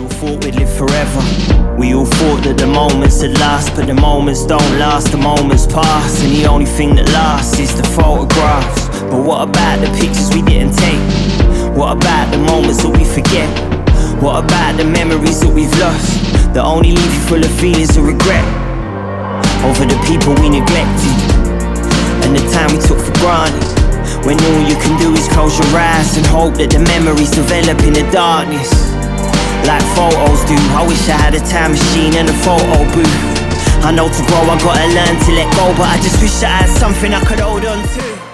all thought we'd live forever. We all thought that the moments would last, but the moments don't last, the moments pass. And the only thing that lasts is the photographs. But what about the pictures we didn't take? What about the moments that we forget? What about the memories that we've lost, that only leave you full of feelings of regret over the people we neglected and the time we took for granted, when all you can do is close your eyes and hope that the memories develop in the darkness like photos do. I wish I had a time machine and a photo booth. I know to grow I gotta learn to let go, but I just wish I had something I could hold on to.